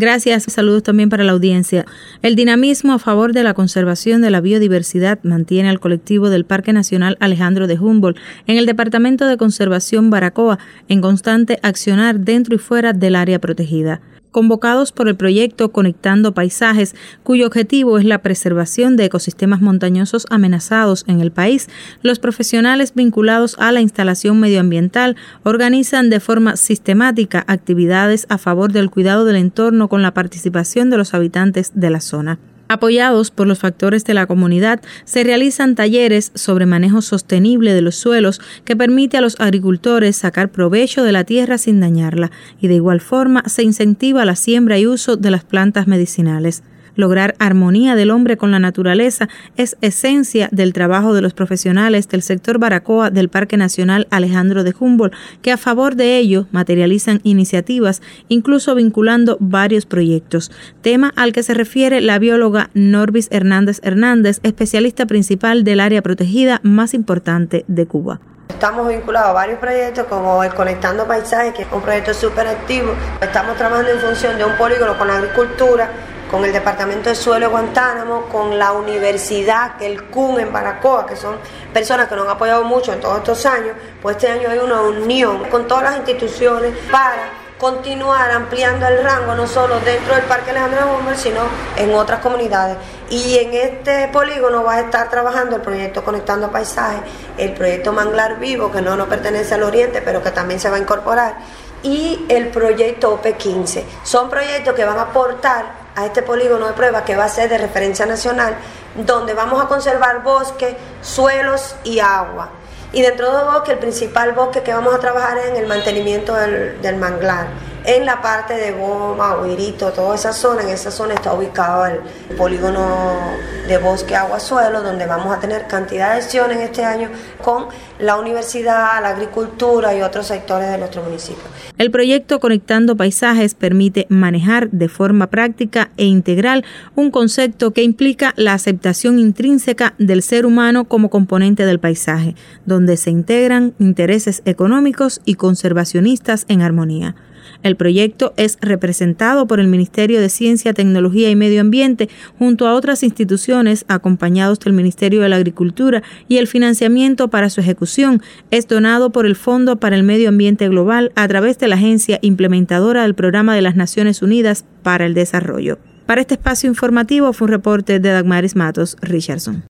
Gracias. Saludos también para la audiencia. El dinamismo a favor de la conservación de la biodiversidad mantiene al colectivo del Parque Nacional Alejandro de Humboldt en el Departamento de Conservación Baracoa en constante accionar dentro y fuera del área protegida. Convocados por el proyecto Conectando Paisajes, cuyo objetivo es la preservación de ecosistemas montañosos amenazados en el país, los profesionales vinculados a la instalación medioambiental organizan de forma sistemática actividades a favor del cuidado del entorno con la participación de los habitantes de la zona. Apoyados por los factores de la comunidad, se realizan talleres sobre manejo sostenible de los suelos que permite a los agricultores sacar provecho de la tierra sin dañarla, y de igual forma se incentiva la siembra y uso de las plantas medicinales. Lograr armonía del hombre con la naturaleza es esencia del trabajo de los profesionales del sector Baracoa del Parque Nacional Alejandro de Humboldt, que a favor de ello materializan iniciativas, incluso vinculando varios proyectos, tema al que se refiere la bióloga Norbis Hernández Hernández, especialista principal del área protegida más importante de Cuba. Estamos vinculados a varios proyectos como el Conectando Paisajes, que es un proyecto súper activo. Estamos trabajando en función de un polígono con la agricultura, con el Departamento de Suelo de Guantánamo, con la Universidad, que el CUN en Baracoa, que son personas que nos han apoyado mucho en todos estos años. Pues este año hay una unión con todas las instituciones para continuar ampliando el rango, no solo dentro del Parque Alejandro de Humboldt, sino en otras comunidades. Y en este polígono va a estar trabajando el proyecto Conectando Paisajes, el proyecto Manglar Vivo, que no pertenece al Oriente, pero que también se va a incorporar, y el proyecto OP15. Son proyectos que van a aportar a este polígono de prueba que va a ser de referencia nacional, donde vamos a conservar bosques, suelos y agua. Y dentro del bosque, el principal bosque que vamos a trabajar es en el mantenimiento del manglar. En la parte de Goma, Huirito, toda esa zona, en esa zona está ubicado el polígono de bosque, agua, suelo, donde vamos a tener cantidad de acciones este año con la universidad, la agricultura y otros sectores de nuestro municipio. El proyecto Conectando Paisajes permite manejar de forma práctica e integral un concepto que implica la aceptación intrínseca del ser humano como componente del paisaje, donde se integran intereses económicos y conservacionistas en armonía. El proyecto es representado por el Ministerio de Ciencia, Tecnología y Medio Ambiente junto a otras instituciones acompañados del Ministerio de la Agricultura, y el financiamiento para su ejecución es donado por el Fondo para el Medio Ambiente Global a través de la agencia implementadora del Programa de las Naciones Unidas para el Desarrollo. Para este espacio informativo fue un reporte de Dagmaris Matos Richardson.